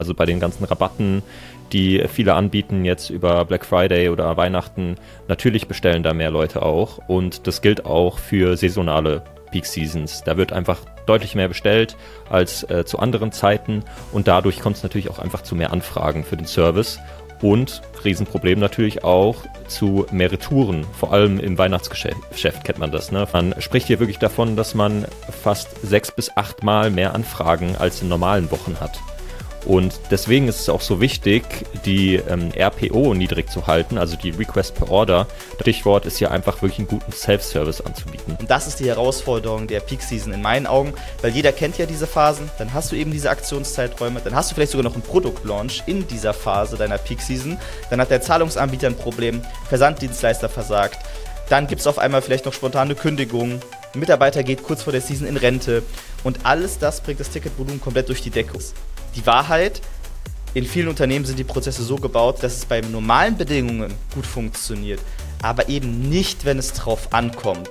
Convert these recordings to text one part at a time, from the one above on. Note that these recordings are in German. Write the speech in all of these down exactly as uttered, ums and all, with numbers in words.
Also bei den ganzen Rabatten, die viele anbieten jetzt über Black Friday oder Weihnachten, natürlich bestellen da mehr Leute auch. Und das gilt auch für saisonale Peak Seasons. Da wird einfach deutlich mehr bestellt als äh, zu anderen Zeiten und dadurch kommt es natürlich auch einfach zu mehr Anfragen für den Service. Und Riesenproblem natürlich auch zu mehr Retouren, vor allem im Weihnachtsgeschäft kennt man das. Ne? Man spricht hier wirklich davon, dass man fast sechs bis acht Mal mehr Anfragen als in normalen Wochen hat. Und deswegen ist es auch so wichtig, die ähm, R P O niedrig zu halten, also die Request per Order. Das Stichwort ist hier einfach wirklich einen guten Self-Service anzubieten. Und das ist die Herausforderung der Peak-Season in meinen Augen, weil jeder kennt ja diese Phasen, dann hast du eben diese Aktionszeiträume, dann hast du vielleicht sogar noch einen Produktlaunch in dieser Phase deiner Peak-Season, dann hat der Zahlungsanbieter ein Problem, Versanddienstleister versagt, dann gibt es auf einmal vielleicht noch spontane Kündigungen, ein Mitarbeiter geht kurz vor der Season in Rente und alles das bringt das Ticketvolumen komplett durch die Decke. Die Wahrheit, in vielen Unternehmen sind die Prozesse so gebaut, dass es bei normalen Bedingungen gut funktioniert, aber eben nicht, wenn es drauf ankommt.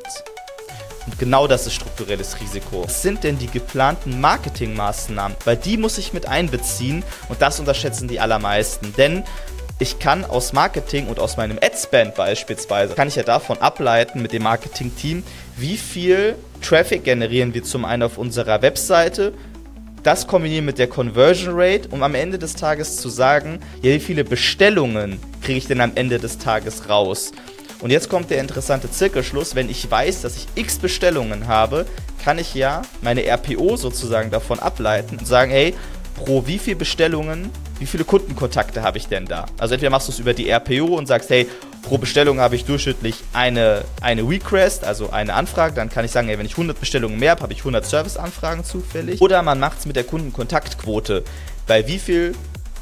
Und genau das ist strukturelles Risiko. Was sind denn die geplanten Marketingmaßnahmen? Weil die muss ich mit einbeziehen und das unterschätzen die allermeisten. Denn ich kann aus Marketing und aus meinem Adspend beispielsweise, kann ich ja davon ableiten mit dem Marketing-Team, wie viel Traffic generieren wir zum einen auf unserer Webseite, das kombinieren mit der Conversion Rate, um am Ende des Tages zu sagen, ja, wie viele Bestellungen kriege ich denn am Ende des Tages raus? Und jetzt kommt der interessante Zirkelschluss, wenn ich weiß, dass ich x Bestellungen habe, kann ich ja meine R P O sozusagen davon ableiten und sagen, hey, pro wie viele Bestellungen, wie viele Kundenkontakte habe ich denn da? Also entweder machst du es über die R P O und sagst, hey, pro Bestellung habe ich durchschnittlich eine, eine Request, also eine Anfrage. Dann kann ich sagen, hey, wenn ich hundert Bestellungen mehr habe, habe ich hundert Serviceanfragen zufällig. Oder man macht es mit der Kundenkontaktquote. Bei wie viel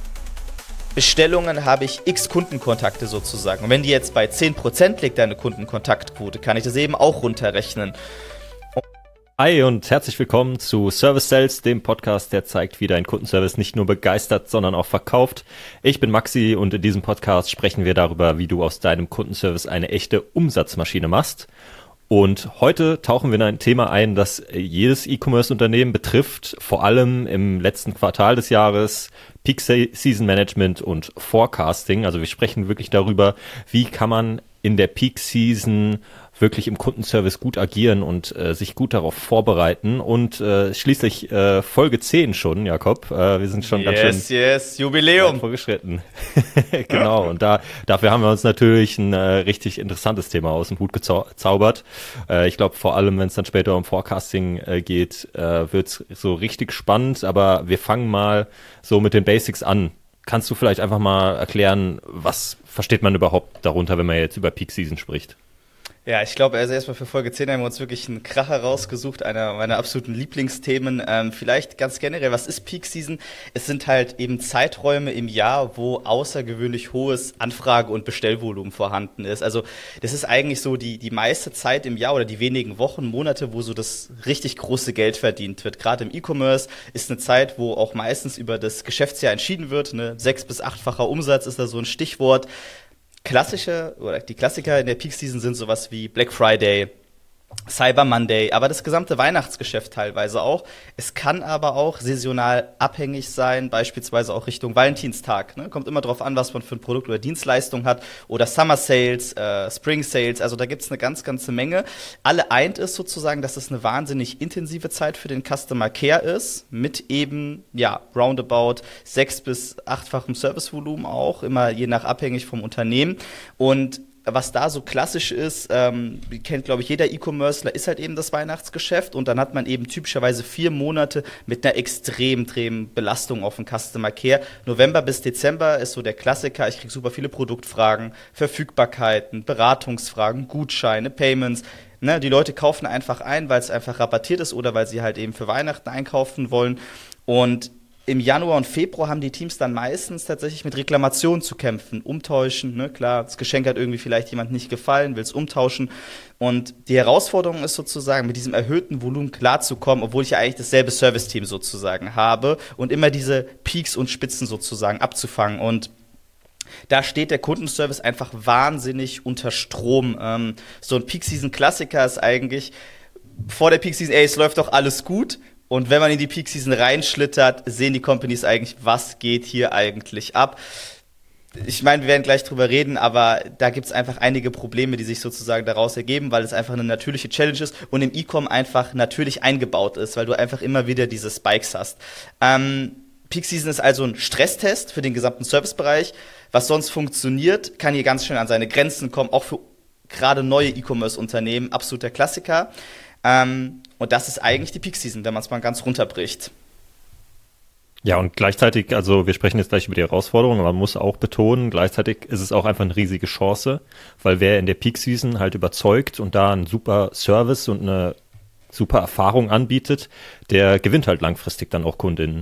Bestellungen habe ich x Kundenkontakte sozusagen. Und wenn die jetzt bei zehn Prozent liegt, deine Kundenkontaktquote, kann ich das eben auch runterrechnen. Hi und herzlich willkommen zu Service Sales, dem Podcast, der zeigt, wie dein Kundenservice nicht nur begeistert, sondern auch verkauft. Ich bin Maxi und in diesem Podcast sprechen wir darüber, wie du aus deinem Kundenservice eine echte Umsatzmaschine machst. Und heute tauchen wir in ein Thema ein, das jedes E-Commerce-Unternehmen betrifft, vor allem im letzten Quartal des Jahres, Peak Season Management und Forecasting. Also wir sprechen wirklich darüber, wie kann man in der Peak Season wirklich im Kundenservice gut agieren und äh, sich gut darauf vorbereiten. Und äh, schließlich äh, Folge zehn schon, Jakob. Äh, wir sind schon yes, ganz schön yes, Jubiläum vorgeschritten. Genau, und da dafür haben wir uns natürlich ein äh, richtig interessantes Thema aus dem Hut gezaubert. Äh, ich glaube, vor allem, wenn es dann später um Forecasting äh, geht, äh, wird es so richtig spannend. Aber wir fangen mal so mit den Basics an. Kannst du vielleicht einfach mal erklären, was versteht man überhaupt darunter, wenn man jetzt über Peak Season spricht? Ja, ich glaube, also erstmal für Folge zehn haben wir uns wirklich einen Kracher rausgesucht, einer meiner absoluten Lieblingsthemen. Ähm, vielleicht ganz generell, was ist Peak Season? Es sind halt eben Zeiträume im Jahr, wo außergewöhnlich hohes Anfrage- und Bestellvolumen vorhanden ist. Also das ist eigentlich so die die meiste Zeit im Jahr oder die wenigen Wochen, Monate, wo so das richtig große Geld verdient wird. Gerade im E-Commerce ist eine Zeit, wo auch meistens über das Geschäftsjahr entschieden wird. Ne? Sechs- bis achtfacher Umsatz ist da so ein Stichwort. Klassische oder die Klassiker in der Peak Season sind sowas wie Black Friday, Cyber Monday, aber das gesamte Weihnachtsgeschäft teilweise auch. Es kann aber auch saisonal abhängig sein, beispielsweise auch Richtung Valentinstag. Ne? Kommt immer drauf an, was man für ein Produkt oder Dienstleistung hat. Oder Summer Sales, äh, Spring Sales, also da gibt's eine ganz, ganze Menge. Alle eint es sozusagen, dass es eine wahnsinnig intensive Zeit für den Customer Care ist, mit eben, ja, roundabout sechs- bis achtfachem Servicevolumen auch, immer je nach abhängig vom Unternehmen. Und was da so klassisch ist, ähm, kennt, glaube ich, jeder E-Commercer, ist halt eben das Weihnachtsgeschäft und dann hat man eben typischerweise vier Monate mit einer extrem, extremen Belastung auf den Customer Care. November bis Dezember ist so der Klassiker. Ich kriege super viele Produktfragen, Verfügbarkeiten, Beratungsfragen, Gutscheine, Payments. Ne, die Leute kaufen einfach ein, weil es einfach rabattiert ist oder weil sie halt eben für Weihnachten einkaufen wollen. Und im Januar und Februar haben die Teams dann meistens tatsächlich mit Reklamationen zu kämpfen, umtauschen, ne, klar, das Geschenk hat irgendwie vielleicht jemand nicht gefallen, will es umtauschen und die Herausforderung ist sozusagen, mit diesem erhöhten Volumen klarzukommen, obwohl ich ja eigentlich dasselbe Service-Team sozusagen habe und immer diese Peaks und Spitzen sozusagen abzufangen und da steht der Kundenservice einfach wahnsinnig unter Strom. Ähm, so ein Peak-Season-Klassiker ist eigentlich vor der Peak-Season, ey, es läuft doch alles gut. Und wenn man in die Peak Season reinschlittert, sehen die Companies eigentlich, was geht hier eigentlich ab. Ich meine, wir werden gleich drüber reden, aber da gibt es einfach einige Probleme, die sich sozusagen daraus ergeben, weil es einfach eine natürliche Challenge ist und im E-Com einfach natürlich eingebaut ist, weil du einfach immer wieder diese Spikes hast. Ähm, Peak Season ist also ein Stresstest für den gesamten Servicebereich. Was sonst funktioniert, kann hier ganz schnell an seine Grenzen kommen, auch für gerade neue E-Commerce-Unternehmen, absoluter Klassiker. Ähm, und das ist eigentlich die Peak Season, wenn man es mal ganz runterbricht. Ja, und gleichzeitig, also wir sprechen jetzt gleich über die Herausforderungen, aber man muss auch betonen, gleichzeitig ist es auch einfach eine riesige Chance, weil wer in der Peak Season halt überzeugt und da einen super Service und eine super Erfahrung anbietet, der gewinnt halt langfristig dann auch Kundinnen.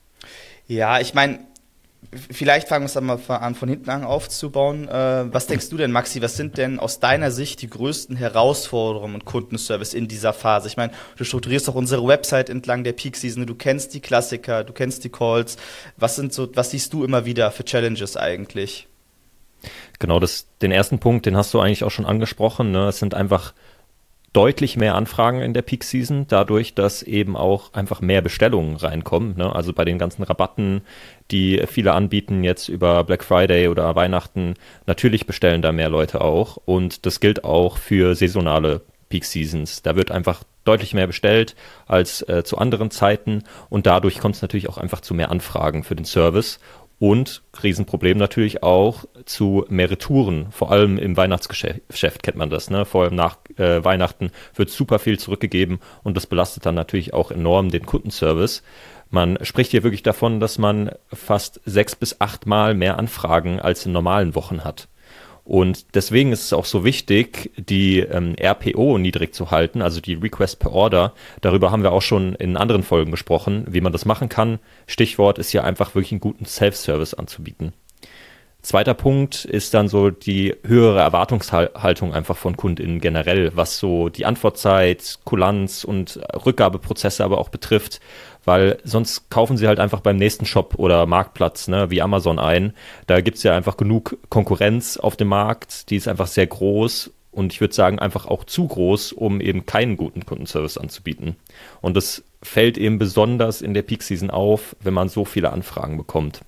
Ja, ich meine, vielleicht fangen wir es dann mal an, von hinten an aufzubauen. Äh, was denkst du denn, Maxi, was sind denn aus deiner Sicht die größten Herausforderungen und Kundenservice in dieser Phase? Ich meine, du strukturierst auch unsere Website entlang der Peak Season, du kennst die Klassiker, du kennst die Calls. Was sind so, was siehst du immer wieder für Challenges eigentlich? Genau, das, den ersten Punkt, den hast du eigentlich auch schon angesprochen, ne? Es sind einfach deutlich mehr Anfragen in der Peak Season, dadurch, dass eben auch einfach mehr Bestellungen reinkommen, ne? Also bei den ganzen Rabatten, die viele anbieten jetzt über Black Friday oder Weihnachten, natürlich bestellen da mehr Leute auch und das gilt auch für saisonale Peak Seasons. Da wird einfach deutlich mehr bestellt als äh, zu anderen Zeiten und dadurch kommt es natürlich auch einfach zu mehr Anfragen für den Service. Und Riesenproblem natürlich auch zu mehr Retouren, vor allem im Weihnachtsgeschäft kennt man das, ne? Vor allem nach äh, Weihnachten wird super viel zurückgegeben und das belastet dann natürlich auch enorm den Kundenservice. Man spricht hier wirklich davon, dass man fast sechs bis acht Mal mehr Anfragen als in normalen Wochen hat. Und deswegen ist es auch so wichtig, die ähm, R P O niedrig zu halten, also die Request per Order. Darüber haben wir auch schon in anderen Folgen gesprochen, wie man das machen kann. Stichwort ist hier einfach wirklich einen guten Self-Service anzubieten. Zweiter Punkt ist dann so die höhere Erwartungshaltung einfach von KundInnen generell, was so die Antwortzeit, Kulanz und Rückgabeprozesse aber auch betrifft, weil sonst kaufen sie halt einfach beim nächsten Shop oder Marktplatz, ne, wie Amazon ein. Da gibt's ja einfach genug Konkurrenz auf dem Markt, die ist einfach sehr groß und ich würde sagen einfach auch zu groß, um eben keinen guten Kundenservice anzubieten. Und das fällt eben besonders in der Peak Season auf, wenn man so viele Anfragen bekommt.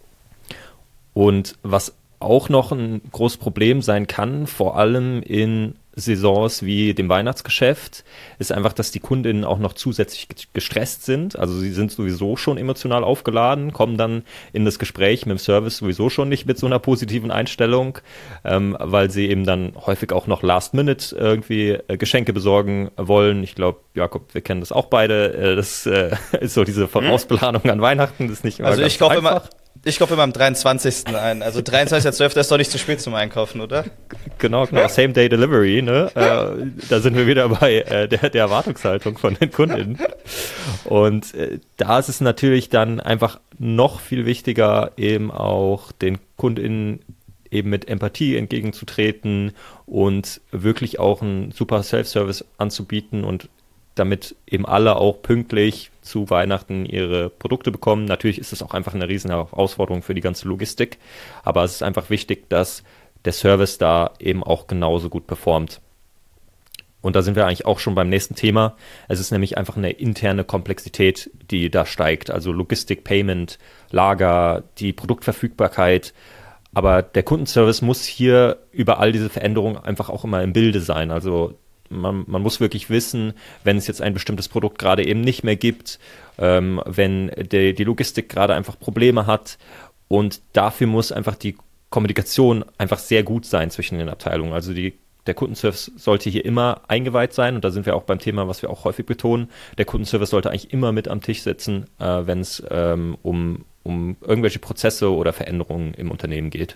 Und was auch noch ein großes Problem sein kann, vor allem in Saisons wie dem Weihnachtsgeschäft, ist einfach, dass die Kundinnen auch noch zusätzlich gestresst sind. Also sie sind sowieso schon emotional aufgeladen, kommen dann in das Gespräch mit dem Service sowieso schon nicht mit so einer positiven Einstellung, ähm, weil sie eben dann häufig auch noch Last Minute irgendwie äh, Geschenke besorgen wollen. Ich glaube, Jakob, wir kennen das auch beide. Äh, das äh, ist so diese Vorausplanung an Weihnachten, das ist nicht immer also ganz ich kaufe einfach. immer Ich kaufe immer am dreiundzwanzigsten ein. Also dreiundzwanzigster zwölfter ist doch nicht zu spät zum Einkaufen, oder? Genau, genau. Same-Day-Delivery, ne? Äh, da sind wir wieder bei äh, der, der Erwartungshaltung von den Kundinnen. Und äh, da ist es natürlich dann einfach noch viel wichtiger, eben auch den Kundinnen eben mit Empathie entgegenzutreten und wirklich auch einen super Self-Service anzubieten und damit eben alle auch pünktlich zu Weihnachten ihre Produkte bekommen. Natürlich ist es auch einfach eine riesen Herausforderung für die ganze Logistik, aber es ist einfach wichtig, dass der Service da eben auch genauso gut performt. Und da sind wir eigentlich auch schon beim nächsten Thema. Es ist nämlich einfach eine interne Komplexität, die da steigt. Also Logistik, Payment, Lager, die Produktverfügbarkeit. Aber der Kundenservice muss hier über all diese Veränderungen einfach auch immer im Bilde sein. Also Man, man muss wirklich wissen, wenn es jetzt ein bestimmtes Produkt gerade eben nicht mehr gibt, ähm, wenn die, die Logistik gerade einfach Probleme hat und dafür muss einfach die Kommunikation einfach sehr gut sein zwischen den Abteilungen. Also die, der Kundenservice sollte hier immer eingeweiht sein und da sind wir auch beim Thema, was wir auch häufig betonen. Der Kundenservice sollte eigentlich immer mit am Tisch sitzen, äh, wenn es ähm, um, um irgendwelche Prozesse oder Veränderungen im Unternehmen geht.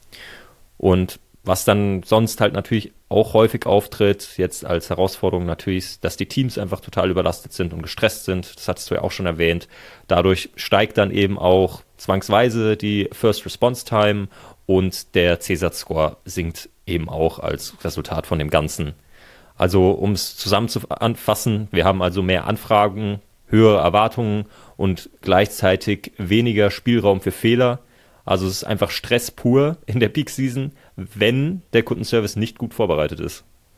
Und was dann sonst halt natürlich auch häufig auftritt, jetzt als Herausforderung natürlich, dass die Teams einfach total überlastet sind und gestresst sind. Das hattest du ja auch schon erwähnt. Dadurch steigt dann eben auch zwangsweise die First Response Time und der C SAT-Score sinkt eben auch als Resultat von dem Ganzen. Also um es zusammenzufassen, wir haben also mehr Anfragen, höhere Erwartungen und gleichzeitig weniger Spielraum für Fehler. Also es ist einfach Stress pur in der Peak Season, wenn der Kundenservice nicht gut vorbereitet ist.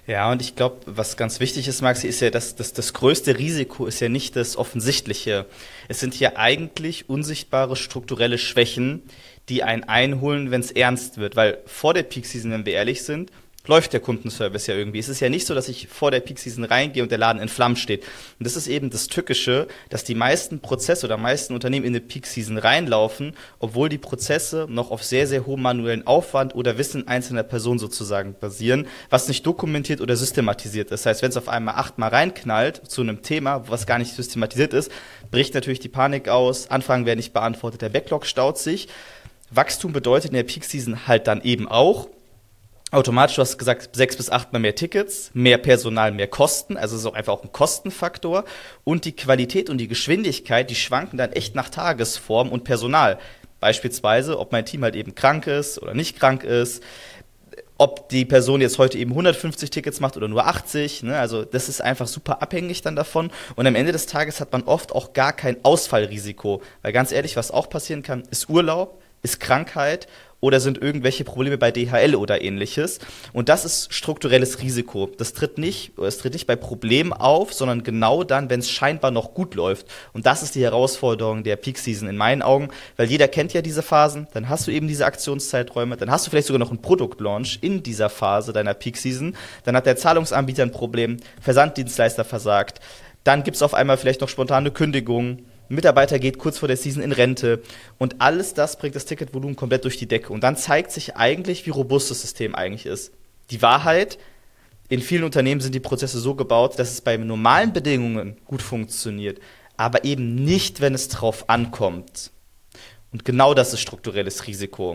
Ja, und ich glaube, was ganz wichtig ist, Maxi, ist ja, dass, dass das größte Risiko ist ja nicht das Offensichtliche. Es sind ja eigentlich unsichtbare strukturelle Schwächen, die einen einholen, wenn es ernst wird. Weil vor der Peak-Season, wenn wir ehrlich sind, läuft der Kundenservice ja irgendwie. Es ist ja nicht so, dass ich vor der Peak-Season reingehe und der Laden in Flammen steht. Und das ist eben das Tückische, dass die meisten Prozesse oder meisten Unternehmen in eine Peak-Season reinlaufen, obwohl die Prozesse noch auf sehr, sehr hohem manuellen Aufwand oder Wissen einzelner Personen sozusagen basieren, was nicht dokumentiert oder systematisiert ist. Das heißt, wenn es auf einmal achtmal reinknallt zu einem Thema, was gar nicht systematisiert ist, bricht natürlich die Panik aus, Anfragen werden nicht beantwortet, der Backlog staut sich. Wachstum bedeutet in der Peak-Season halt dann eben auch, automatisch, du hast gesagt, sechs bis achtmal mehr Tickets, mehr Personal, mehr Kosten, also es ist auch einfach auch ein Kostenfaktor. Und die Qualität und die Geschwindigkeit, die schwanken dann echt nach Tagesform und Personal. Beispielsweise, ob mein Team halt eben krank ist oder nicht krank ist, ob die Person jetzt heute eben hundertfünfzig Tickets macht oder nur achtzig, ne? Also das ist einfach super abhängig dann davon. Und am Ende des Tages hat man oft auch gar kein Ausfallrisiko. Weil ganz ehrlich, was auch passieren kann, ist Urlaub, ist Krankheit oder sind irgendwelche Probleme bei D H L oder ähnliches. Und das ist strukturelles Risiko. Das tritt nicht, es tritt nicht bei Problemen auf, sondern genau dann, wenn es scheinbar noch gut läuft. Und das ist die Herausforderung der Peak Season in meinen Augen, weil jeder kennt ja diese Phasen, dann hast du eben diese Aktionszeiträume, dann hast du vielleicht sogar noch einen Produktlaunch in dieser Phase deiner Peak Season, dann hat der Zahlungsanbieter ein Problem, Versanddienstleister versagt, dann gibt es auf einmal vielleicht noch spontane Kündigungen, ein Mitarbeiter geht kurz vor der Season in Rente und alles das bringt das Ticketvolumen komplett durch die Decke. Und dann zeigt sich eigentlich, wie robust das System eigentlich ist. Die Wahrheit, in vielen Unternehmen sind die Prozesse so gebaut, dass es bei normalen Bedingungen gut funktioniert, aber eben nicht, wenn es drauf ankommt. Und genau das ist strukturelles Risiko.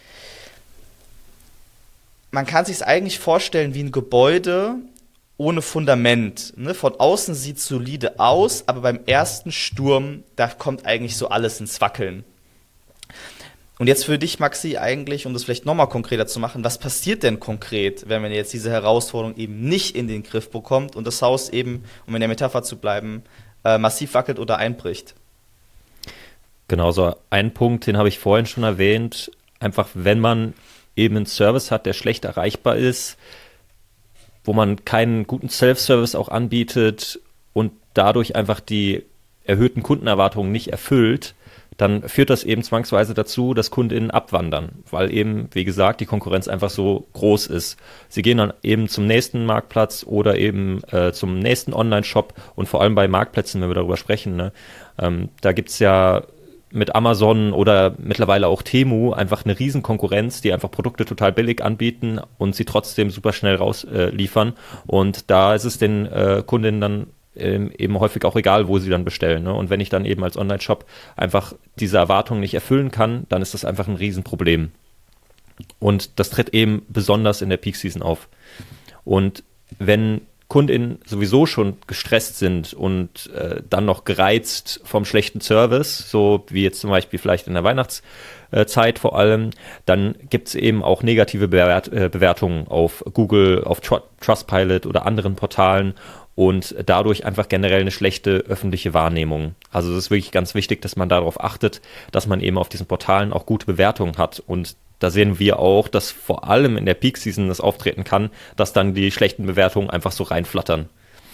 Man kann sich es eigentlich vorstellen wie ein Gebäude ohne Fundament. Ne? Von außen sieht es solide aus, aber beim ersten Sturm, da kommt eigentlich so alles ins Wackeln. Und jetzt für dich, Maxi, eigentlich, um das vielleicht nochmal konkreter zu machen, was passiert denn konkret, wenn man jetzt diese Herausforderung eben nicht in den Griff bekommt und das Haus eben, um in der Metapher zu bleiben, äh, massiv wackelt oder einbricht? Genau, so ein Punkt, den habe ich vorhin schon erwähnt, einfach wenn man eben einen Service hat, der schlecht erreichbar ist, wo man keinen guten Self-Service auch anbietet und dadurch einfach die erhöhten Kundenerwartungen nicht erfüllt, dann führt das eben zwangsweise dazu, dass KundInnen abwandern, weil eben, wie gesagt, die Konkurrenz einfach so groß ist. Sie gehen dann eben zum nächsten Marktplatz oder eben äh, zum nächsten Online-Shop und vor allem bei Marktplätzen, wenn wir darüber sprechen, ne, ähm, da gibt's ja mit Amazon oder mittlerweile auch Temu einfach eine riesen Konkurrenz, die einfach Produkte total billig anbieten und sie trotzdem super schnell rausliefern. Äh, und da ist es den äh, Kundinnen dann ähm, eben häufig auch egal, wo sie dann bestellen. Ne? Und wenn ich dann eben als Online-Shop einfach diese Erwartungen nicht erfüllen kann, dann ist das einfach ein Riesenproblem. Und das tritt eben besonders in der Peak-Season auf. Und wenn KundInnen sowieso schon gestresst sind und äh, dann noch gereizt vom schlechten Service, so wie jetzt zum Beispiel vielleicht in der Weihnachtszeit vor allem, dann gibt es eben auch negative Bewert- äh, Bewertungen auf Google, auf Tr- Trustpilot oder anderen Portalen und dadurch einfach generell eine schlechte öffentliche Wahrnehmung. Also es ist wirklich ganz wichtig, dass man darauf achtet, dass man eben auf diesen Portalen auch gute Bewertungen hat. Und da sehen wir auch, dass vor allem in der Peak-Season das auftreten kann, dass dann die schlechten Bewertungen einfach so reinflattern.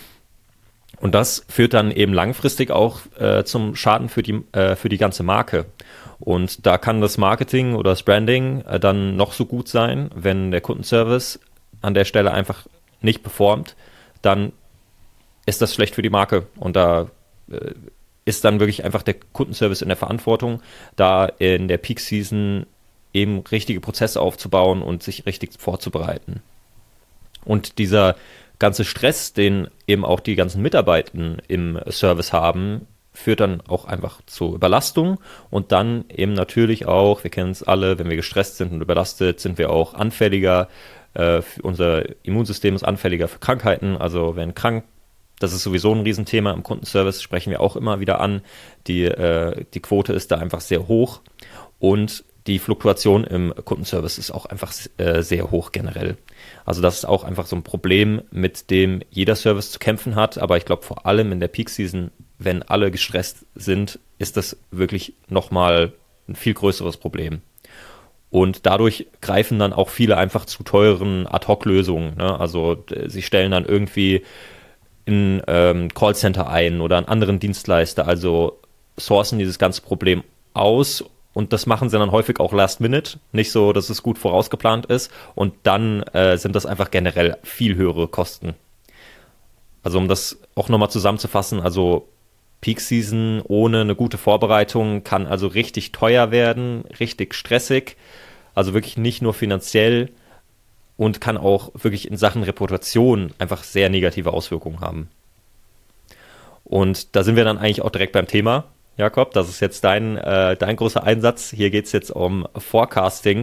Und das führt dann eben langfristig auch äh, zum Schaden für die, äh, für die ganze Marke. Und da kann das Marketing oder das Branding äh, dann noch so gut sein, wenn der Kundenservice an der Stelle einfach nicht performt, dann ist das schlecht für die Marke. Und da äh, ist dann wirklich einfach der Kundenservice in der Verantwortung, da in der Peak-Season eben richtige Prozesse aufzubauen und sich richtig vorzubereiten. Und dieser ganze Stress, den eben auch die ganzen Mitarbeiter im Service haben, führt dann auch einfach zu Überlastung und dann eben natürlich auch, wir kennen es alle, wenn wir gestresst sind und überlastet, sind wir auch anfälliger, äh, unser Immunsystem ist anfälliger für Krankheiten, also wenn krank, das ist sowieso ein Riesenthema im Kundenservice, sprechen wir auch immer wieder an, die, äh, die Quote ist da einfach sehr hoch und die Fluktuation im Kundenservice ist auch einfach äh, sehr hoch generell. Also das ist auch einfach so ein Problem, mit dem jeder Service zu kämpfen hat. Aber ich glaube vor allem in der Peak-Season, wenn alle gestresst sind, ist das wirklich nochmal ein viel größeres Problem. Und dadurch greifen dann auch viele einfach zu teuren Ad-Hoc-Lösungen. Ne? Also d- sie stellen dann irgendwie ein ähm, Callcenter ein oder einen anderen Dienstleister, also sourcen dieses ganze Problem aus und das machen sie dann häufig auch last minute, nicht so, dass es gut vorausgeplant ist und dann äh, sind das einfach generell viel höhere Kosten. Also um das auch nochmal zusammenzufassen, also Peak Season ohne eine gute Vorbereitung kann also richtig teuer werden, richtig stressig, also wirklich nicht nur finanziell und kann auch wirklich in Sachen Reputation einfach sehr negative Auswirkungen haben. Und da sind wir dann eigentlich auch direkt beim Thema, Jakob, das ist jetzt dein, äh, dein großer Einsatz. Hier geht es jetzt um Forecasting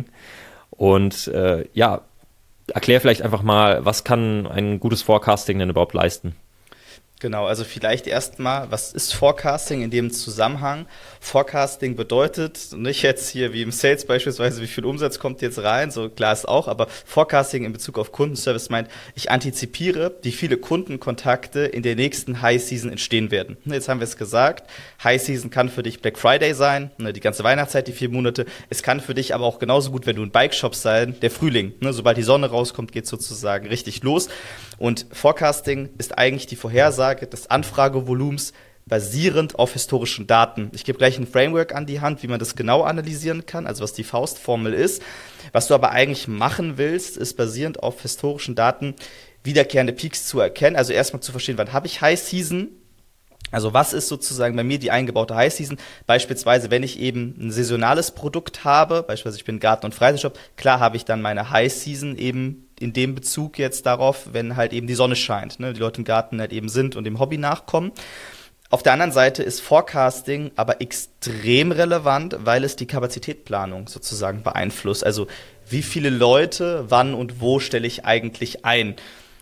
und äh, ja, erklär vielleicht einfach mal, was kann ein gutes Forecasting denn überhaupt leisten? Genau, also vielleicht erstmal, was ist Forecasting in dem Zusammenhang? Forecasting bedeutet nicht jetzt hier wie im Sales beispielsweise, wie viel Umsatz kommt jetzt rein, so klar ist auch, aber Forecasting in Bezug auf Kundenservice meint, ich antizipiere, wie viele Kundenkontakte in der nächsten High Season entstehen werden. Jetzt haben wir es gesagt, High Season kann für dich Black Friday sein, die ganze Weihnachtszeit, die vier Monate. Es kann für dich aber auch genauso gut, wenn du ein Bike-Shop sein, der Frühling. Sobald die Sonne rauskommt, geht sozusagen richtig los. Und Forecasting ist eigentlich die Vorhersage des Anfragevolumens basierend auf historischen Daten. Ich gebe gleich ein Framework an die Hand, wie man das genau analysieren kann, also was die Faustformel ist. Was du aber eigentlich machen willst, ist basierend auf historischen Daten wiederkehrende Peaks zu erkennen. Also erstmal zu verstehen, wann habe ich High Season? Also was ist sozusagen bei mir die eingebaute High Season? Beispielsweise, wenn ich eben ein saisonales Produkt habe, beispielsweise ich bin Garten- und Freizeitshop, klar habe ich dann meine High Season eben in dem Bezug jetzt darauf, wenn halt eben die Sonne scheint, ne, die Leute im Garten halt eben sind und dem Hobby nachkommen. Auf der anderen Seite ist Forecasting aber extrem relevant, weil es die Kapazitätsplanung sozusagen beeinflusst. Also wie viele Leute, wann und wo stelle ich eigentlich ein?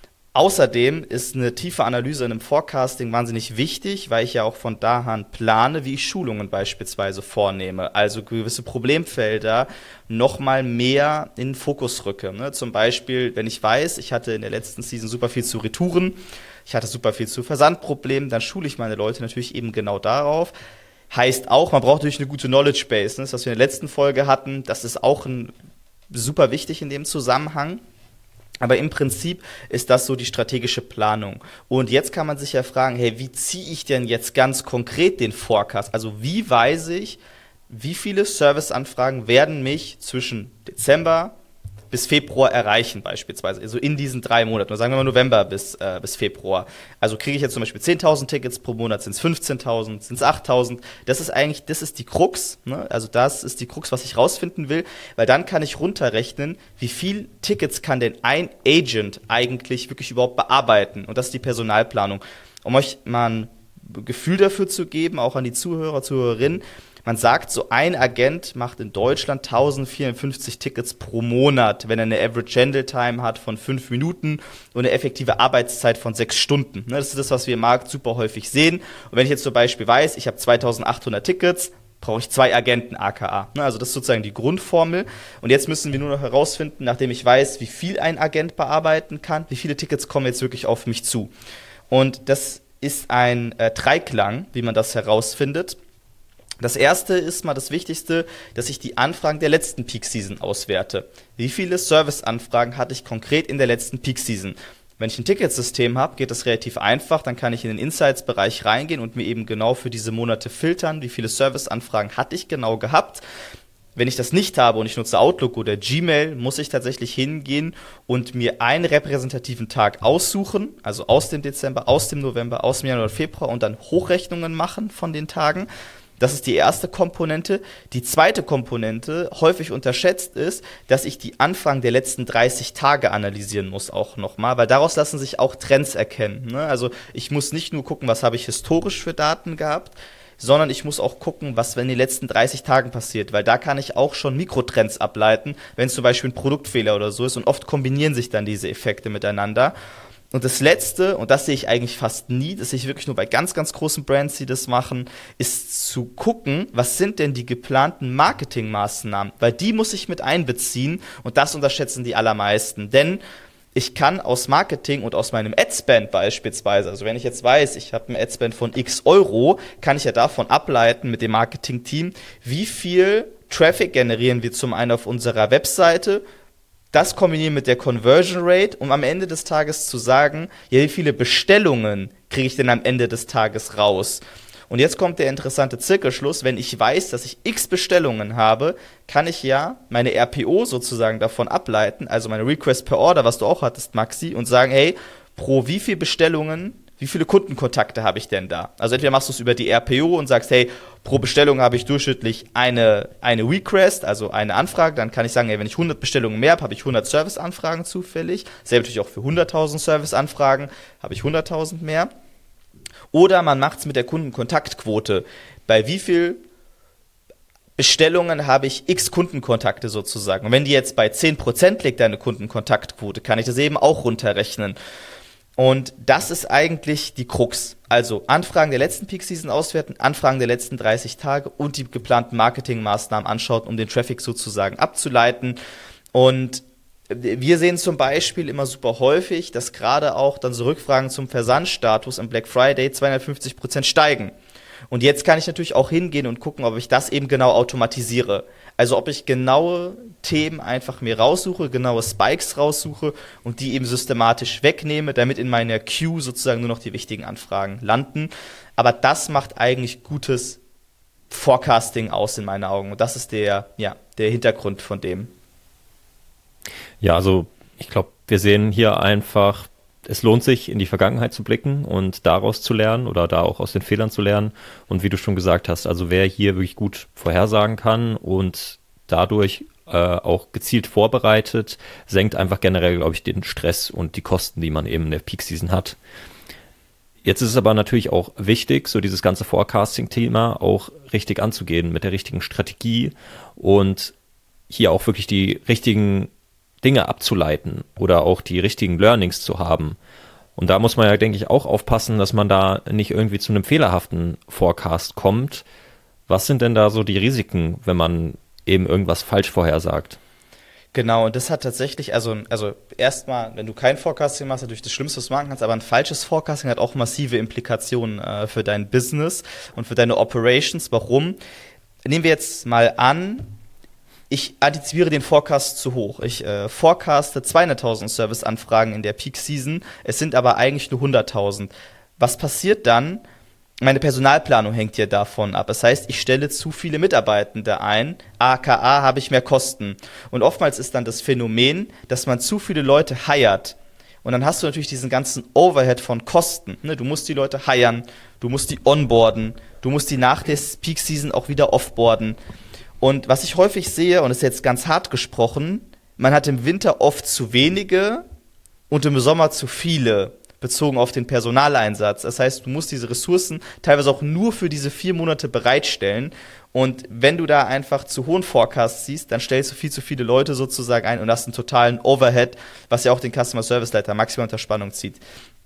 Außerdem ist eine tiefe Analyse in einem Forecasting wahnsinnig wichtig, weil ich ja auch von da an plane, wie ich Schulungen beispielsweise vornehme. Also gewisse Problemfelder nochmal mehr in den Fokus rücke. Ne? Zum Beispiel, wenn ich weiß, ich hatte in der letzten Season super viel zu Retouren, ich hatte super viel zu Versandproblemen, dann schule ich meine Leute natürlich eben genau darauf. Heißt auch, man braucht natürlich eine gute Knowledge Base. Ne? Das, was wir in der letzten Folge hatten, das ist auch ein, super wichtig in dem Zusammenhang. Aber im Prinzip ist das so die strategische Planung. Und jetzt kann man sich ja fragen, hey, wie ziehe ich denn jetzt ganz konkret den Forecast? Also wie weiß ich, wie viele Serviceanfragen werden mich zwischen Dezember bis Februar erreichen beispielsweise, also in diesen drei Monaten, oder sagen wir mal November bis, äh, bis Februar. Also kriege ich jetzt zum Beispiel zehntausend Tickets pro Monat, sind es fünfzehntausend, sind es achttausend. Das ist eigentlich, das ist die Krux, ne? Also das ist die Krux, was ich rausfinden will, weil dann kann ich runterrechnen, wie viel Tickets kann denn ein Agent eigentlich wirklich überhaupt bearbeiten, und das ist die Personalplanung. Um euch mal ein Gefühl dafür zu geben, auch an die Zuhörer, Zuhörerinnen, man sagt, so ein Agent macht in Deutschland tausendvierundfünfzig Tickets pro Monat, wenn er eine Average Handle Time hat von fünf Minuten und eine effektive Arbeitszeit von sechs Stunden. Das ist das, was wir im Markt super häufig sehen. Und wenn ich jetzt zum Beispiel weiß, ich habe zweitausendachthundert Tickets, brauche ich zwei Agenten, aka. Also das ist sozusagen die Grundformel. Und jetzt müssen wir nur noch herausfinden, nachdem ich weiß, wie viel ein Agent bearbeiten kann, wie viele Tickets kommen jetzt wirklich auf mich zu. Und das ist ein äh, Dreiklang, wie man das herausfindet. Das erste ist mal das Wichtigste, dass ich die Anfragen der letzten Peak-Season auswerte. Wie viele Service-Anfragen hatte ich konkret in der letzten Peak-Season? Wenn ich ein Ticketsystem habe, geht das relativ einfach. Dann kann ich in den Insights-Bereich reingehen und mir eben genau für diese Monate filtern, wie viele Service-Anfragen hatte ich genau gehabt. Wenn ich das nicht habe und ich nutze Outlook oder Gmail, muss ich tatsächlich hingehen und mir einen repräsentativen Tag aussuchen, also aus dem Dezember, aus dem November, aus dem Januar und Februar, und dann Hochrechnungen machen von den Tagen. Das ist die erste Komponente. Die zweite Komponente, häufig unterschätzt, ist, dass ich die Anfragen der letzten dreißig Tage analysieren muss auch nochmal, weil daraus lassen sich auch Trends erkennen. Ne? Also ich muss nicht nur gucken, was habe ich historisch für Daten gehabt, sondern ich muss auch gucken, was in den letzten dreißig Tagen passiert, weil da kann ich auch schon Mikrotrends ableiten, wenn es zum Beispiel ein Produktfehler oder so ist, und oft kombinieren sich dann diese Effekte miteinander. Und das Letzte, und das sehe ich eigentlich fast nie, das sehe ich wirklich nur bei ganz, ganz großen Brands, die das machen, ist zu gucken, was sind denn die geplanten Marketingmaßnahmen, weil die muss ich mit einbeziehen, und das unterschätzen die allermeisten, denn ich kann aus Marketing und aus meinem Adspend beispielsweise, also wenn ich jetzt weiß, ich habe einen Adspend von x Euro, kann ich ja davon ableiten mit dem Marketing-Team, wie viel Traffic generieren wir zum einen auf unserer Webseite, das kombinieren mit der Conversion Rate, um am Ende des Tages zu sagen, ja, wie viele Bestellungen kriege ich denn am Ende des Tages raus? Und jetzt kommt der interessante Zirkelschluss, wenn ich weiß, dass ich x Bestellungen habe, kann ich ja meine R P O sozusagen davon ableiten, also meine Request per Order, was du auch hattest, Maxi, und sagen, hey, pro wie viele Bestellungen, wie viele Kundenkontakte habe ich denn da? Also entweder machst du es über die R P O und sagst, hey, pro Bestellung habe ich durchschnittlich eine, eine Request, also eine Anfrage, dann kann ich sagen, hey, wenn ich hundert Bestellungen mehr habe, habe ich hundert Serviceanfragen zufällig, selber natürlich auch für hunderttausend Serviceanfragen habe ich hunderttausend mehr. Oder man macht es mit der Kundenkontaktquote. Bei wie viel Bestellungen habe ich x Kundenkontakte sozusagen? Und wenn die jetzt bei zehn Prozent liegt, deine Kundenkontaktquote, kann ich das eben auch runterrechnen. Und das ist eigentlich die Krux. Also Anfragen der letzten Peak-Season auswerten, Anfragen der letzten dreißig Tage und die geplanten Marketingmaßnahmen anschauen, um den Traffic sozusagen abzuleiten. Und wir sehen zum Beispiel immer super häufig, dass gerade auch dann so Rückfragen zum Versandstatus im Black Friday zweihundertfünfzig Prozent steigen. Und jetzt kann ich natürlich auch hingehen und gucken, ob ich das eben genau automatisiere. Also ob ich genaue Themen einfach mir raussuche, genaue Spikes raussuche und die eben systematisch wegnehme, damit in meiner Queue sozusagen nur noch die wichtigen Anfragen landen. Aber das macht eigentlich gutes Forecasting aus in meinen Augen. Und das ist der, ja, der Hintergrund von dem. Ja, also ich glaube, wir sehen hier einfach, es lohnt sich, in die Vergangenheit zu blicken und daraus zu lernen oder da auch aus den Fehlern zu lernen. Und wie du schon gesagt hast, also wer hier wirklich gut vorhersagen kann und dadurch äh, auch gezielt vorbereitet, senkt einfach generell, glaube ich, den Stress und die Kosten, die man eben in der Peak-Season hat. Jetzt ist es aber natürlich auch wichtig, so dieses ganze Forecasting-Thema auch richtig anzugehen, mit der richtigen Strategie und hier auch wirklich die richtigen Dinge abzuleiten oder auch die richtigen Learnings zu haben. Und da muss man ja, denke ich, auch aufpassen, dass man da nicht irgendwie zu einem fehlerhaften Forecast kommt. Was sind denn da so die Risiken, wenn man eben irgendwas falsch vorhersagt? Genau, und das hat tatsächlich, also, also erstmal, wenn du kein Forecasting machst, natürlich das Schlimmste, was du machen kannst, aber ein falsches Forecasting hat auch massive Implikationen äh, für dein Business und für deine Operations. Warum? Nehmen wir jetzt mal an, ich antizipiere den Forecast zu hoch. Ich äh, forecaste zweihunderttausend Serviceanfragen in der Peak-Season, es sind aber eigentlich nur hunderttausend. Was passiert dann? Meine Personalplanung hängt ja davon ab. Das heißt, ich stelle zu viele Mitarbeitende ein, aka habe ich mehr Kosten. Und oftmals ist dann das Phänomen, dass man zu viele Leute hired. Und dann hast du natürlich diesen ganzen Overhead von Kosten. Ne? Du musst die Leute hiren, du musst die onboarden, du musst die nach der Peak-Season auch wieder offboarden. Und was ich häufig sehe, und das ist jetzt ganz hart gesprochen, man hat im Winter oft zu wenige und im Sommer zu viele, bezogen auf den Personaleinsatz. Das heißt, du musst diese Ressourcen teilweise auch nur für diese vier Monate bereitstellen. Und wenn du da einfach zu hohen Forecasts siehst, dann stellst du viel zu viele Leute sozusagen ein und hast einen totalen Overhead, was ja auch den Customer Service Leiter maximal unter Spannung zieht.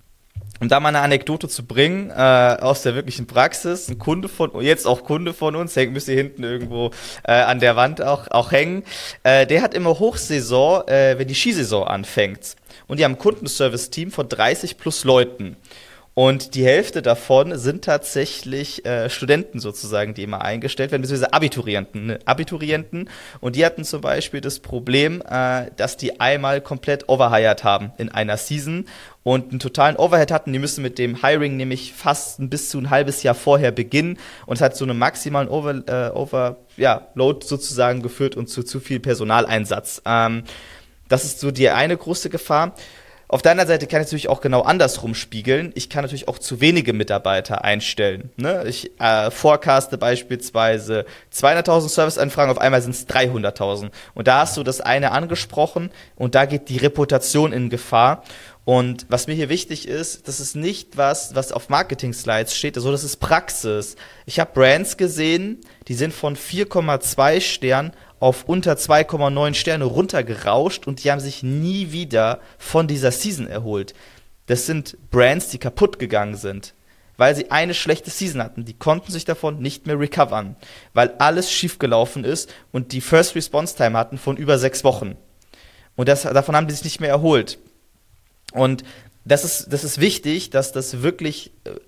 Um da mal eine Anekdote zu bringen, äh, aus der wirklichen Praxis, ein Kunde von, jetzt auch Kunde von uns, hängt, müsst ihr hinten irgendwo äh, an der Wand auch, auch hängen, äh, der hat immer Hochsaison, äh, wenn die Skisaison anfängt. Und die haben ein Kundenservice-Team von dreißig plus Leuten. Und die Hälfte davon sind tatsächlich äh, Studenten sozusagen, die immer eingestellt werden, beziehungsweise Abiturienten. Ne? Abiturienten. Und die hatten zum Beispiel das Problem, äh, dass die einmal komplett overhired haben in einer Season und einen totalen Overhead hatten. Die müssen mit dem Hiring nämlich fast ein bis zu ein halbes Jahr vorher beginnen. Und es hat so einen maximalen Over, äh, Over, ja, Load sozusagen geführt und zu zu viel Personaleinsatz. Ähm, das ist so die eine große Gefahr. Auf der anderen Seite kann ich natürlich auch genau andersrum spiegeln. Ich kann natürlich auch zu wenige Mitarbeiter einstellen. Ne? Ich äh, forecaste beispielsweise zweihunderttausend Serviceanfragen, auf einmal sind es dreihunderttausend. Und da hast du das eine angesprochen und da geht die Reputation in Gefahr. Und was mir hier wichtig ist, das ist nicht was, was auf Marketing-Slides steht, also das ist Praxis. Ich habe Brands gesehen, die sind von vier Komma zwei Sternen auf unter zwei Komma neun Sterne runtergerauscht und die haben sich nie wieder von dieser Season erholt. Das sind Brands, die kaputt gegangen sind, weil sie eine schlechte Season hatten. Die konnten sich davon nicht mehr recovern, weil alles schiefgelaufen ist und die First Response Time hatten von über sechs Wochen. Und das, davon haben die sich nicht mehr erholt. Und das ist, das ist wichtig, dass das wirklich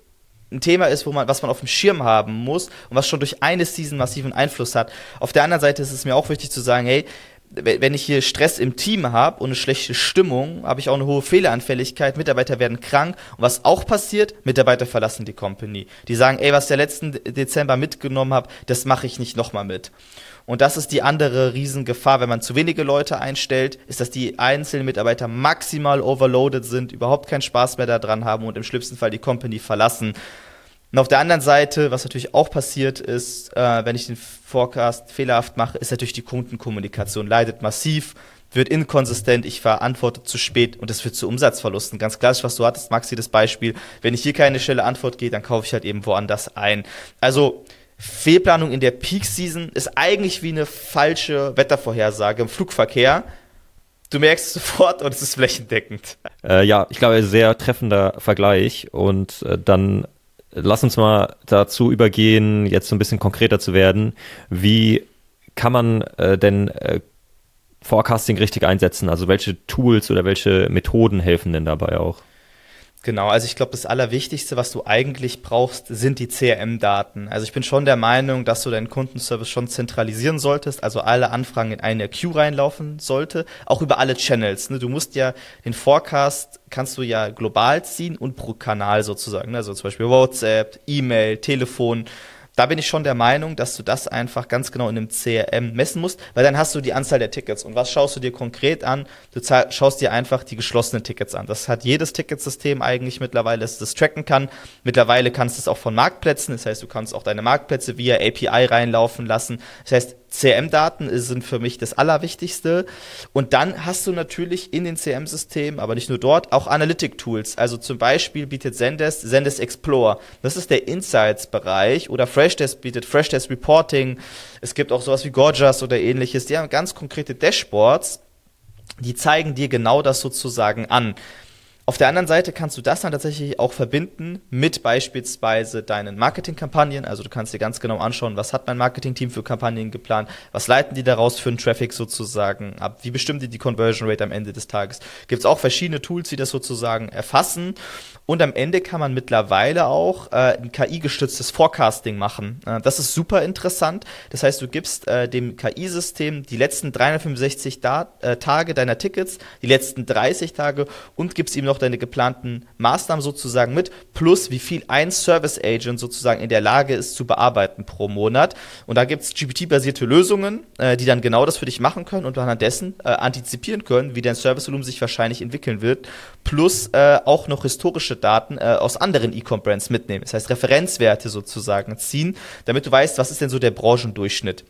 ein Thema ist, wo man, was man auf dem Schirm haben muss und was schon durch eine Season massiven Einfluss hat. Auf der anderen Seite ist es mir auch wichtig zu sagen, hey, wenn ich hier Stress im Team habe und eine schlechte Stimmung, habe ich auch eine hohe Fehleranfälligkeit, Mitarbeiter werden krank und was auch passiert, Mitarbeiter verlassen die Company. Die sagen, ey, was ich der letzten Dezember mitgenommen habe, das mache ich nicht nochmal mit. Und das ist die andere Riesengefahr, wenn man zu wenige Leute einstellt, ist, dass die einzelnen Mitarbeiter maximal overloaded sind, überhaupt keinen Spaß mehr daran haben und im schlimmsten Fall die Company verlassen. Und auf der anderen Seite, was natürlich auch passiert ist, äh, wenn ich den Forecast fehlerhaft mache, ist natürlich die Kundenkommunikation leidet massiv, wird inkonsistent, ich verantworte zu spät und das führt zu Umsatzverlusten. Ganz klassisch, was du hattest, Maxi, das Beispiel, wenn ich hier keine schnelle Antwort gehe, dann kaufe ich halt eben woanders ein. Also Fehlplanung in der Peak-Season ist eigentlich wie eine falsche Wettervorhersage im Flugverkehr. Du merkst es sofort und es ist flächendeckend. Äh, ja, ich glaube, ein sehr treffender Vergleich und äh, dann lass uns mal dazu übergehen, jetzt so ein bisschen konkreter zu werden. Wie kann man äh, denn äh, Forecasting richtig einsetzen? Also welche Tools oder welche Methoden helfen denn dabei auch? Genau, also ich glaube, das Allerwichtigste, was du eigentlich brauchst, sind die C R M-Daten. Also ich bin schon der Meinung, dass du deinen Kundenservice schon zentralisieren solltest, also alle Anfragen in eine Queue reinlaufen sollte, auch über alle Channels. Ne? Du musst ja den Forecast, kannst du ja global ziehen und pro Kanal sozusagen, ne? Also zum Beispiel WhatsApp, E-Mail, Telefon. Da bin ich schon der Meinung, dass du das einfach ganz genau in einem C R M messen musst, weil dann hast du die Anzahl der Tickets. Und was schaust du dir konkret an? Du schaust dir einfach die geschlossenen Tickets an. Das hat jedes Ticketsystem eigentlich mittlerweile, dass das tracken kann. Mittlerweile kannst du es auch von Marktplätzen. Das heißt, du kannst auch deine Marktplätze via A P I reinlaufen lassen. Das heißt, C R M-Daten sind für mich das Allerwichtigste. Und dann hast du natürlich in den C R M-Systemen, aber nicht nur dort, auch Analytic-Tools. Also zum Beispiel bietet Zendesk Zendesk Explorer. Das ist der Insights-Bereich. Oder Freshdesk bietet Freshdesk Reporting. Es gibt auch sowas wie Gorgias oder ähnliches. Die haben ganz konkrete Dashboards, die zeigen dir genau das sozusagen an. Auf der anderen Seite kannst du das dann tatsächlich auch verbinden mit beispielsweise deinen Marketingkampagnen. Also du kannst dir ganz genau anschauen, was hat mein Marketingteam für Kampagnen geplant, was leiten die daraus für einen Traffic sozusagen ab, wie bestimmen die die Conversion Rate am Ende des Tages. Gibt es auch verschiedene Tools, die das sozusagen erfassen. Und am Ende kann man mittlerweile auch äh, ein K I-gestütztes Forecasting machen. Äh, das ist super interessant. Das heißt, du gibst äh, dem K I-System die letzten dreihundertfünfundsechzig Da- äh, Tage deiner Tickets, die letzten dreißig Tage und gibst ihm noch deine geplanten Maßnahmen sozusagen mit, plus wie viel ein Service Agent sozusagen in der Lage ist zu bearbeiten pro Monat. Und da gibt es G P T-basierte Lösungen, äh, die dann genau das für dich machen können und anhand dessen äh, antizipieren können, wie dein Servicevolumen sich wahrscheinlich entwickeln wird, plus äh, auch noch historische Daten äh, aus anderen E-Com-Brands mitnehmen. Das heißt, Referenzwerte sozusagen ziehen, damit du weißt, was ist denn so der Branchendurchschnitt.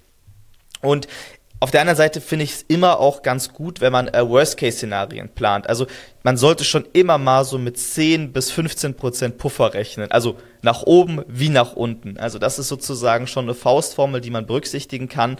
Und auf der anderen Seite finde ich es immer auch ganz gut, wenn man äh, Worst-Case-Szenarien plant. Also man sollte schon immer mal so mit zehn bis fünfzehn Prozent Puffer rechnen. Also nach oben wie nach unten. Also das ist sozusagen schon eine Faustformel, die man berücksichtigen kann.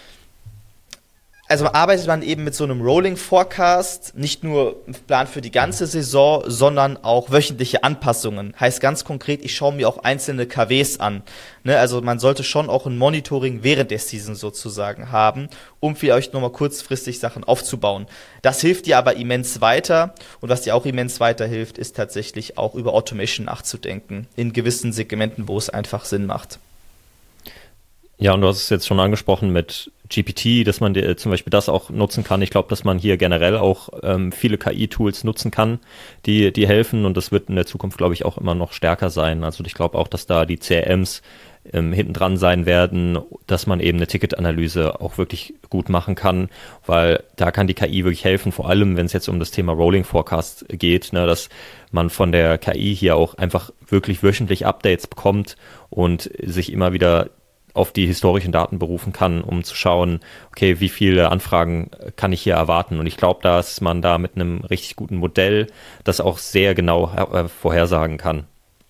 Also arbeitet man eben mit so einem Rolling Forecast, nicht nur einen Plan für die ganze Saison, sondern auch wöchentliche Anpassungen. Heißt ganz konkret, ich schaue mir auch einzelne K Ws an. Ne, also man sollte schon auch ein Monitoring während der Season sozusagen haben, um vielleicht nochmal kurzfristig Sachen aufzubauen. Das hilft dir aber immens weiter. Und was dir auch immens weiterhilft, ist tatsächlich auch über Automation nachzudenken. In gewissen Segmenten, wo es einfach Sinn macht. Ja, und du hast es jetzt schon angesprochen mit G P T, dass man die, zum Beispiel das auch nutzen kann. Ich glaube, dass man hier generell auch ähm, viele K I-Tools nutzen kann, die, die helfen. Und das wird in der Zukunft, glaube ich, auch immer noch stärker sein. Also ich glaube auch, dass da die C R Ms ähm, hinten dran sein werden, dass man eben eine Ticketanalyse auch wirklich gut machen kann, weil da kann die K I wirklich helfen, vor allem wenn es jetzt um das Thema Rolling Forecast geht, ne, dass man von der K I hier auch einfach wirklich wöchentlich Updates bekommt und sich immer wieder auf die historischen Daten berufen kann, um zu schauen, okay, wie viele Anfragen kann ich hier erwarten? Und ich glaube, dass man da mit einem richtig guten Modell das auch sehr genau äh, vorhersagen kann.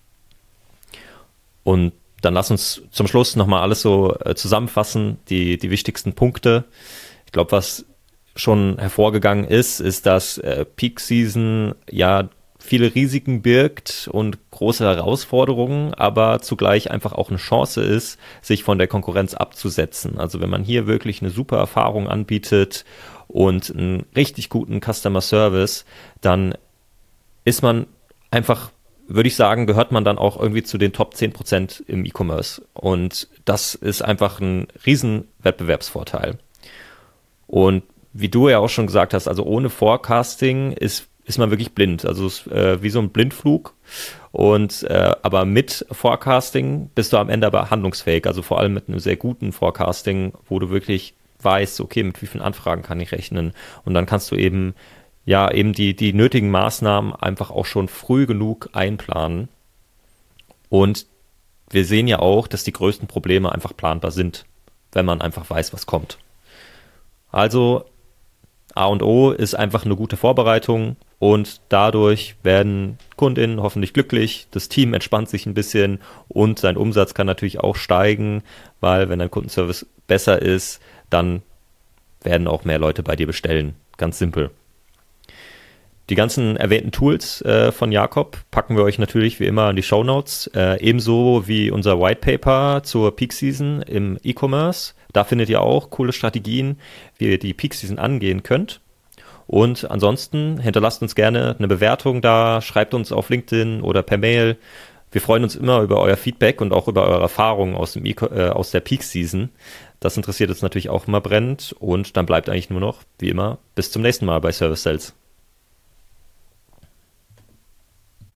Und dann lass uns zum Schluss nochmal alles so äh, zusammenfassen, die, die wichtigsten Punkte. Ich glaube, was schon hervorgegangen ist, ist, dass äh, Peak Season ja viele Risiken birgt und große Herausforderungen, aber zugleich einfach auch eine Chance ist, sich von der Konkurrenz abzusetzen. Also wenn man hier wirklich eine super Erfahrung anbietet und einen richtig guten Customer Service, dann ist man einfach würde ich sagen, gehört man dann auch irgendwie zu den Top zehn Prozent im E-Commerce. Und das ist einfach ein riesen Wettbewerbsvorteil. Und wie du ja auch schon gesagt hast, also ohne Forecasting ist, ist man wirklich blind. Also es ist äh, wie so ein Blindflug. Und äh, aber mit Forecasting bist du am Ende aber handlungsfähig. Also vor allem mit einem sehr guten Forecasting, wo du wirklich weißt, okay, mit wie vielen Anfragen kann ich rechnen. Und dann kannst du eben ja eben die, die nötigen Maßnahmen einfach auch schon früh genug einplanen. Und wir sehen ja auch, dass die größten Probleme einfach planbar sind, wenn man einfach weiß, was kommt. Also A und O ist einfach eine gute Vorbereitung und dadurch werden KundInnen hoffentlich glücklich, das Team entspannt sich ein bisschen und sein Umsatz kann natürlich auch steigen, weil wenn dein Kundenservice besser ist, dann werden auch mehr Leute bei dir bestellen. Ganz simpel. Die ganzen erwähnten Tools äh, von Jakob packen wir euch natürlich wie immer in die Shownotes, äh, ebenso wie unser White Paper zur Peak Season im E-Commerce. Da findet ihr auch coole Strategien, wie ihr die Peak Season angehen könnt. Und ansonsten hinterlasst uns gerne eine Bewertung da, schreibt uns auf LinkedIn oder per Mail. Wir freuen uns immer über euer Feedback und auch über eure Erfahrungen aus, dem E- äh, aus der Peak Season. Das interessiert uns natürlich auch immer brennend und dann bleibt eigentlich nur noch, wie immer, bis zum nächsten Mal bei Service Sales.